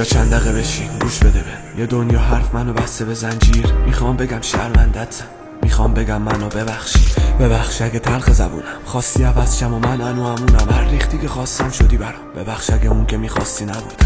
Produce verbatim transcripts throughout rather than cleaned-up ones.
بیا چند دقیقه بشین گوش بده به یه دنیا حرف منو بسته به زنجیر. میخوام بگم شرمندتم، میخوام بگم منو ببخشی. ببخش اگه تلخ زبونم خواستی عوض شم و من انو همونم. هر ریختی که خواستم شدی برام. ببخش اگه اون که میخواستی نبودم.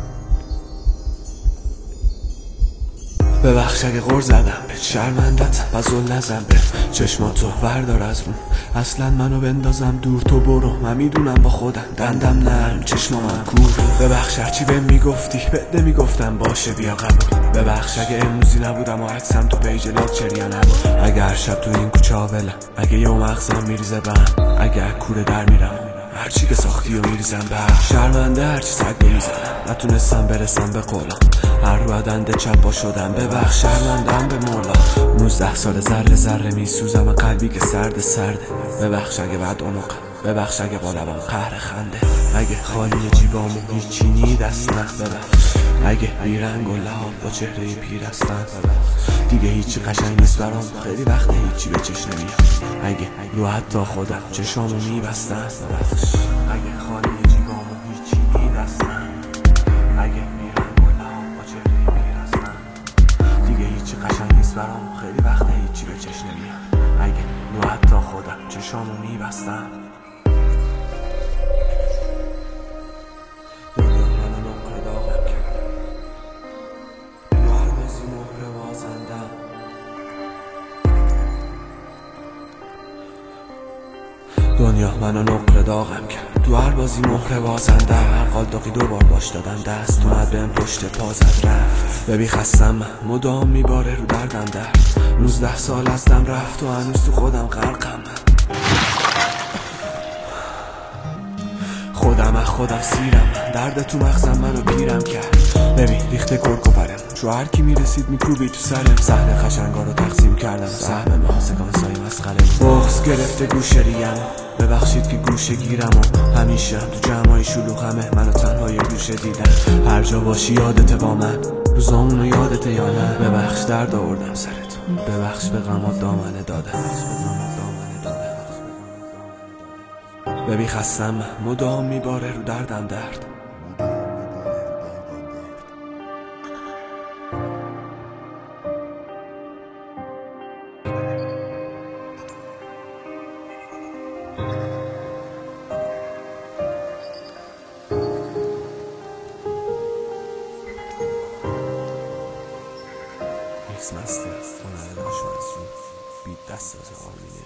ببخش اگه غر زدم به شرمندتم و زل نزن به چشماتو وردار از روم. اصلا منو بندازم دور تو برو. من میدونم با خودم دندم نرم چشمام کور. ببخش هرچی بهم میگفتی بده میگفتم باشه بیا قبول. ببخش اگه امروزی نبودم و عکسم تو پیج لاکچری نبود. اگه هر شب تو این کوچه آولم، اگه یه مغزم میریزه بهم، اگه کوره در میرم هرچی که ساختی و میریزم به شرمنده. هرچی سگ میزنم نتونستم برسم به قولم. هر رو عدنده چپ با شدم. ببخش شرمندم به مولا. نوزده سال ذره ذره میسوزم و قلبی که سرد سرده. ببخش اگه بعد اونقم، ببخش اگه با لبم قهر خنده. اگه خالی جیبامو هیچی نی دست نه. ببخش اگه بیرنگ و لحاب با چهره پیر هستن. دیگه هیچی قشنگ نیست برام. خیلی وقت هیچی به چشم نمیاد. اگه رو حتی خودم چشامو میبستن. ببخش اگه خالی جیبامو هیچی نی دست نه. اگه بیرنگ و لحاب با چهره پیر هستن. دیگه هیچی قشنگ نیست برام. خیلی وقت هیچی به چشم نمیاد. اگه رو حتی خودم چشامو میبستن. دنیا منو نقره داغم کرد. تو هر بازی مهره بازنده. هر قالداقی دو بار باش دادم دست. اومد بهم پشت پا زد رفت. ببین خستم من مدام میباره رو دردم درد. نوزده سال ازدم رفت و هنوز تو خودم غرقم. خودم از خودم سیرم. درد تو مغزم منو پیرم کرد. ببین ریخته کرک و پرم. چو هر کی میرسید میکوبی تو سرم. صحنه قشنگا رو تقسیم کردم. سهم ما سکانسای مسخره. بغض گرفته گوشه ریم. ببخشید که گوشه گیرم و همیشه تو جمعای شلوغمه منو تنها یه گوشه دیدم. هر جا باشی یادته با من. روزامونو یادته یا نه. ببخش درد آوردم سرت. ببخش به غمات دامنه دادم. ببین خستم مدام میباره رو دردم درد. میکس مستر هنر داشت منصور بیت دست از آرمین